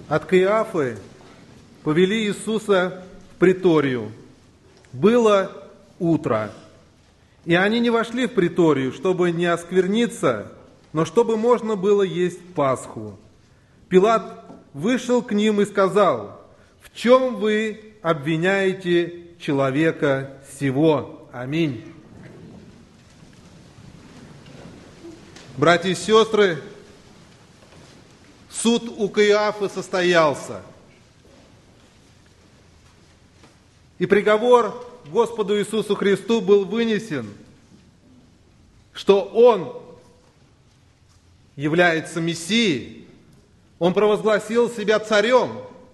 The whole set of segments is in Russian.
от Каиафы повели Иисуса в приторию. Было утро, и они не вошли в приторию, чтобы не оскверниться, но чтобы можно было есть Пасху. Пилат вышел к ним и сказал: «В чем вы обвиняете человека сего?» Аминь. Братья и сестры, суд у Каиафы состоялся. И приговор Господу Иисусу Христу был вынесен, что Он является Мессией. Он провозгласил себя царем.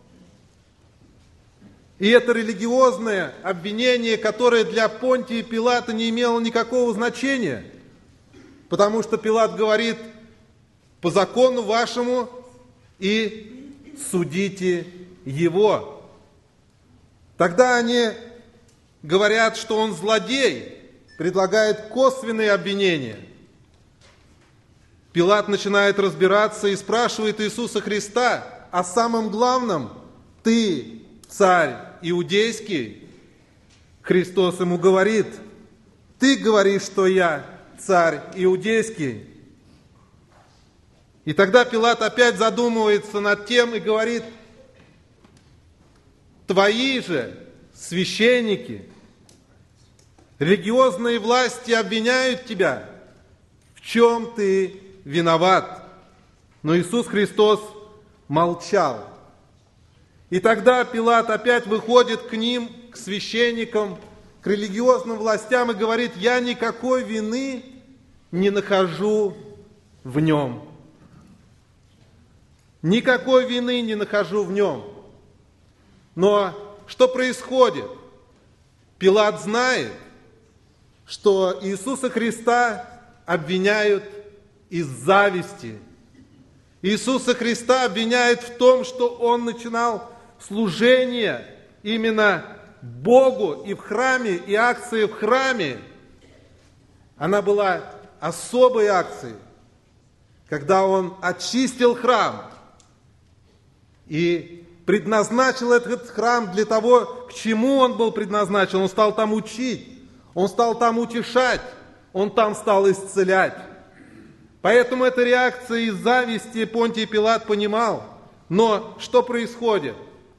И это религиозное обвинение, которое для Понтия Пилата не имело никакого значения, потому что Пилат говорит: по закону вашему и судите его. Тогда они говорят, что он злодей, предлагают косвенные обвинения. Пилат начинает разбираться и спрашивает Иисуса Христа о самом главном: ты царь иудейский? Христос ему говорит: ты говоришь, что я царь иудейский. И тогда Пилат опять задумывается над тем и говорит: твои же священники, религиозные власти обвиняют тебя. В чем ты виноват? Но Иисус Христос молчал. И тогда Пилат опять выходит к ним, к священникам, к религиозным властям и говорит: я никакой вины не нахожу в нем. Никакой вины не нахожу в нем. Но что происходит? Пилат знает, что Иисуса Христа обвиняют из зависти. Иисуса Христа обвиняют в том, что Он начинал служение именно Богу и в храме, и акция в храме. Она была особой акцией, когда Он очистил храм и предназначил этот храм для того, к чему он был предназначен. Он стал там учить, он стал там утешать, он там стал исцелять. Поэтому эта реакция из зависти Понтий Пилат понимал. Но что происходит?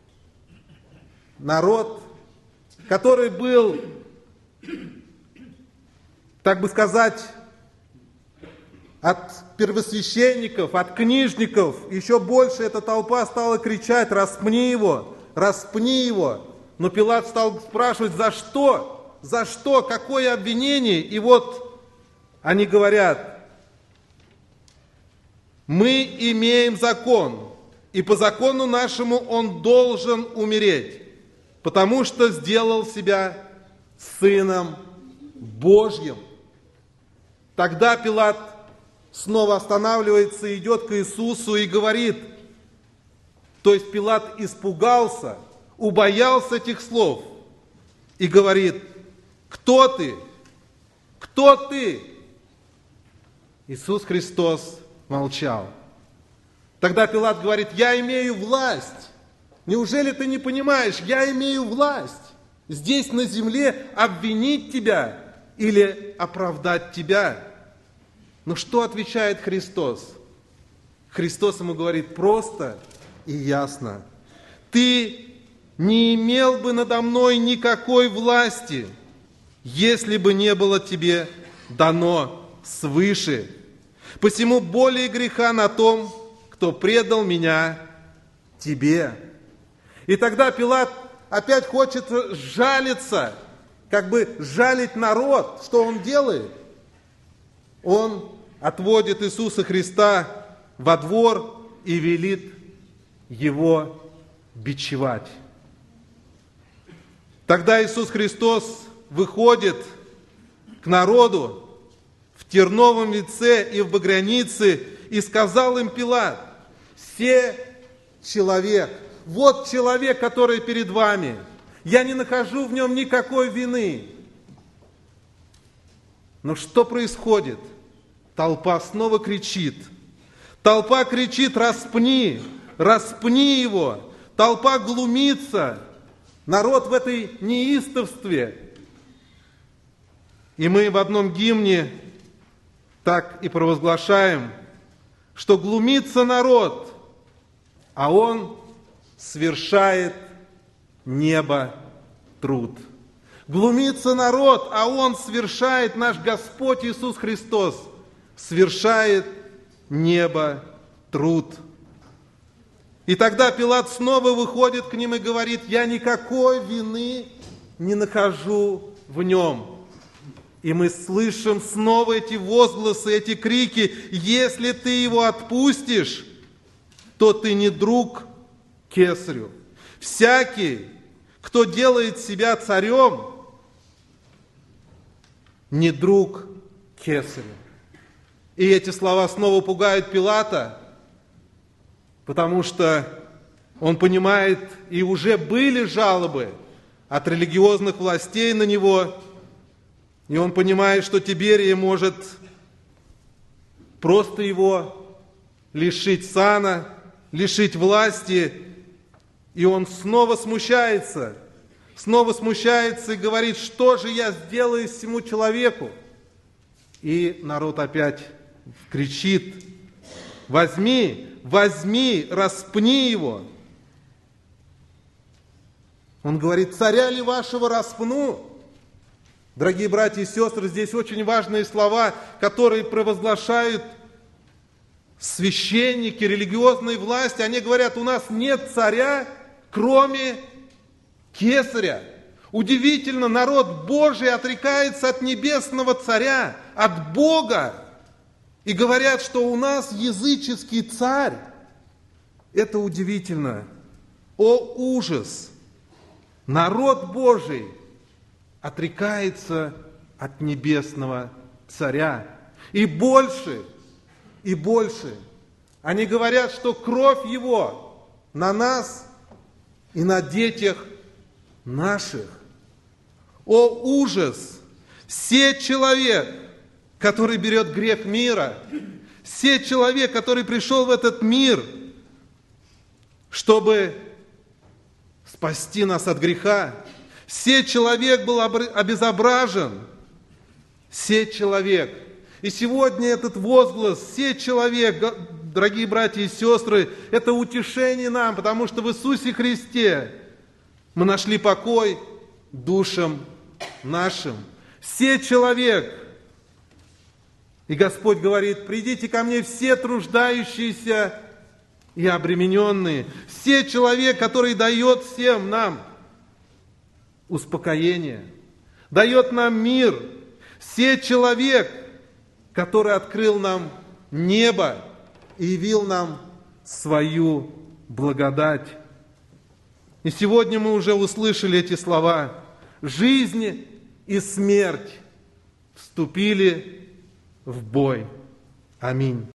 Народ, который был, так бы сказать, от первосвященников, от книжников, еще больше эта толпа стала кричать: распни его, распни его. Но Пилат стал спрашивать: за что? За что? Какое обвинение? И вот они говорят: мы имеем закон, и по закону нашему он должен умереть, потому что сделал себя Сыном Божьим. Тогда Пилат снова останавливается, идет к Иисусу и говорит, то есть Пилат испугался, убоялся этих слов и говорит: кто ты? Кто ты? Иисус Христос молчал. Тогда Пилат говорит: я имею власть. Неужели ты не понимаешь? Я имею власть здесь на земле обвинить тебя или оправдать тебя. Но что отвечает Христос? Христос ему говорит просто и ясно: ты не имел бы надо мной никакой власти, если бы не было тебе дано свыше. Посему более греха на том, кто предал меня тебе. И тогда Пилат опять хочет жалиться, как бы жалить народ. Что он делает? Он отводит Иисуса Христа во двор и велит его бичевать. Тогда Иисус Христос выходит к народу в терновом венце и в багрянице и сказал им Пилат: «Се человек, вот человек, который перед вами, я не нахожу в нем никакой вины». Но что происходит? Толпа снова кричит. Толпа кричит: распни, распни его. Толпа глумится, народ в этой неистовстве. И мы в одном гимне так и провозглашаем, что глумится народ, а он свершает небо труд. Глумится народ, а он свершает, наш Господь Иисус Христос, свершает небо труд. И тогда Пилат снова выходит к ним и говорит: я никакой вины не нахожу в нем. И мы слышим снова эти возгласы, эти крики: если ты его отпустишь, то ты не друг кесарю. Всякий, кто делает себя царем, не друг кесарю. И эти слова снова пугают Пилата, потому что он понимает, и уже были жалобы от религиозных властей на него, и он понимает, что Тиберий может просто его лишить сана, лишить власти, и он снова смущается и говорит: что же я сделаю всему человеку? И народ опять кричит: возьми, распни его. Он говорит: царя ли вашего распну? Дорогие братья и сестры, здесь очень важные слова, которые провозглашают священники, религиозные власти. Они говорят: у нас нет царя, кроме кесаря. Удивительно, народ Божий отрекается от небесного царя, от Бога. И говорят, что у нас языческий царь. Это удивительно. О, ужас! Народ Божий отрекается от небесного царя. И больше. Они говорят, что кровь его на нас и на детях наших. О, ужас! Все человек, который берет грех мира, все человек, который пришел в этот мир, чтобы спасти нас от греха, все человек был обезображен, все человек. И сегодня этот возглас «все человек», дорогие братья и сестры, это утешение нам, потому что в Иисусе Христе мы нашли покой душам нашим. Все человек. И Господь говорит: придите ко мне все труждающиеся и обремененные. Все человек, который дает всем нам успокоение, дает нам мир. Все человек, который открыл нам небо и явил нам свою благодать. И сегодня мы уже услышали эти слова. Жизнь и смерть вступили в бой. Аминь.